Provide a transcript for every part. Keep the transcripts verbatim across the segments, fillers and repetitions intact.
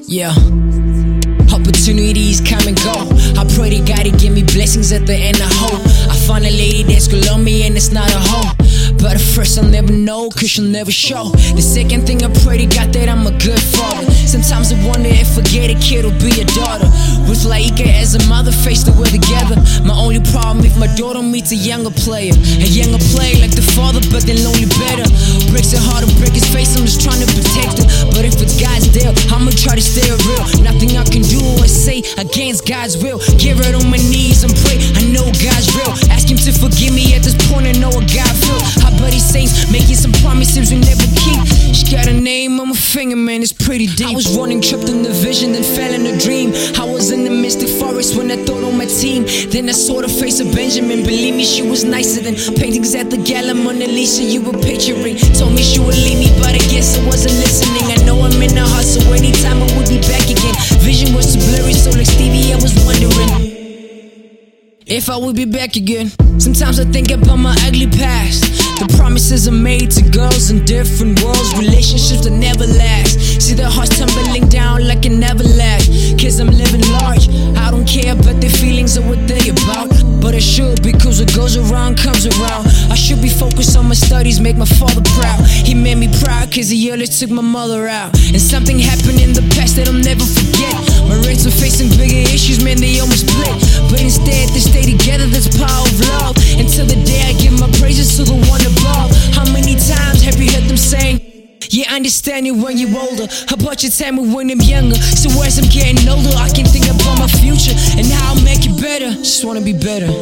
Yeah. Opportunities come and go. I pray to God to give me blessings at the end. I hope I find a lady that's gonna love me and it's not a hoe. But at first I'll never know, cause she'll never show. The second thing I pray to God that I'm a good father. Sometimes I wonder if I get a kid will be a daughter. With Laika as a mother, face the world together. My only problem if my daughter meets a younger player. A younger player like the father, but then lonely better. Breaks her heart to break his face, I'm just trying to protect her. But if it's God's deal, I'ma try to stay real. Nothing I can do or say against God's will. Get right on my knees and pray, I know God's real. Ask him to forgive me at this point, I know what God feel. Our buddy saints making some promises we never keep. She got a name on my finger, man, it's pretty deep. I was running, tripped in the vision, then fell in a dream. I was in the mystic forest when I thought on my team. Then I saw the face of Benjamin. Believe me, she was nicer than paintings at the Gala Mona Lisa you were picturing. Told me she would leave me, but I guess I wasn't listening. I know I'm in a hustle, anytime I would be back again. Vision was too blurry, so like Stevie, I was wondering if I would be back again. Sometimes I think about my ugly past. The promises are made to girls in different worlds, relationships that never last. See their hearts tumbling down like it never lasts. Cause I'm living large, I don't care about their feelings or what they about. But I should, because what goes around comes around. I should be focused on my studies, make my father proud. He made me proud cause he early took my mother out. And something happened in the past that I'll never forget. My rates are facing bigger issues, man, they almost split. But instead they stay together, that's power of love. Until the day I give my praises to the one above. How many times have you heard them saying, yeah, understand it when you're older. How about you tell me when I'm younger? So as I'm getting older, I can think about my future and how I'll make it better. Just wanna be better.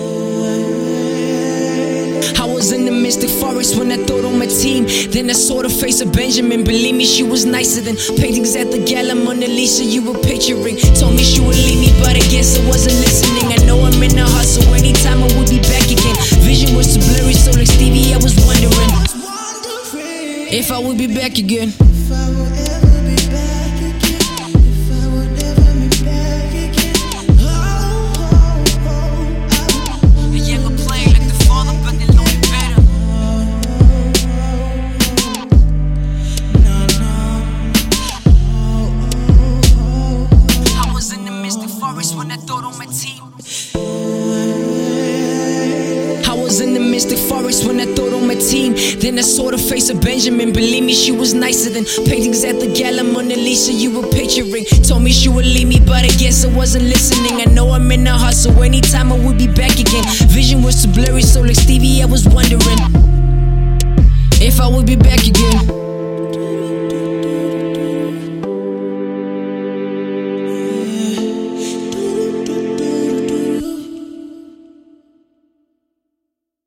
I was in the mystic forest when I thought on my team. Then I saw the face of Benjamin. Believe me, she was nicer than paintings at the Gala Mona Lisa you were picturing. Told me she would leave me, but I guess I wasn't listening. I know I'm in a hustle, anytime I would be back again. Vision was too blurry, so like Stevie, I was wondering if I would be back again. If I would ever be back again. If I would ever be back again. Oh, oh, oh. A younger player like the father, but they know it better. No, no. I was in the mystic forest when I thought on my team. I was in the mystic forest when I thought on my team. Then I saw the face of Benjamin. Believe me, she was nicer than paintings at the Gala Mona Lisa you were picturing. Told me she would leave me, but I guess I wasn't listening. I know I'm in a hustle, anytime I would be back again. Vision was too blurry, so like Stevie,